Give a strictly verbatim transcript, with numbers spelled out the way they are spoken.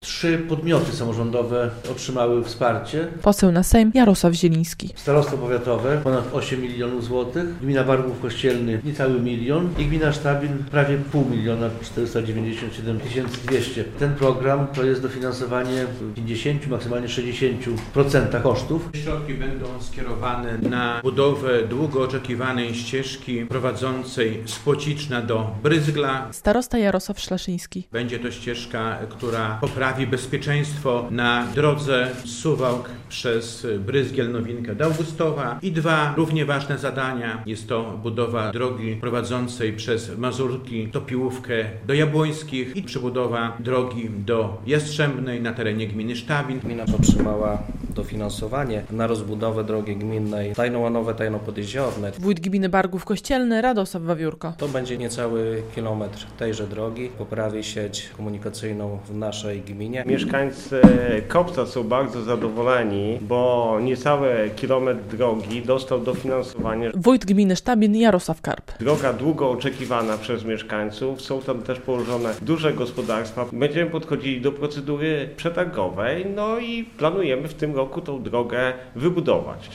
Trzy podmioty samorządowe otrzymały wsparcie. Poseł na Sejm Jarosław Zieliński. Starostwo powiatowe ponad osiem milionów złotych, gmina Bargów Kościelny niecały milion i gmina Sztabin prawie pół miliona, czterysta dziewięćdziesiąt siedem tysięcy dwieście. Ten program to jest dofinansowanie w pięćdziesięciu, maksymalnie sześćdziesięciu procentach kosztów. Środki będą skierowane na budowę długo oczekiwanej ścieżki prowadzącej z Płociczna do Bryzgla. Starosta Jarosław Szlaszyński. Będzie to ścieżka, która poprawi bezpieczeństwo na drodze z Suwałk przez Bryzgiel, Nowinkę do Augustowa. I dwa równie ważne zadania. Jest to budowa drogi prowadzącej przez Mazurki do Piłówkę do Jabłońskich i przebudowa drogi do Jastrzębnej na terenie gminy Sztabin. Gmina otrzymała dofinansowanie na rozbudowę drogi gminnej Tajno-Łanowe-Tajno-Podjeziorne. Wójt gminy Bargów Kościelny Radosław Wawiórko. To będzie niecały kilometr tejże drogi. Poprawi sieć komunikacyjną w naszej gminie. Mieszkańcy Kopca są bardzo zadowoleni, bo niecały kilometr drogi dostał dofinansowanie. Wójt gminy Sztabin Jarosław Karp. Droga długo oczekiwana przez mieszkańców. Są tam też położone duże gospodarstwa. Będziemy podchodzili do procedury przetargowej, no i planujemy w tym roku tą drogę wybudować.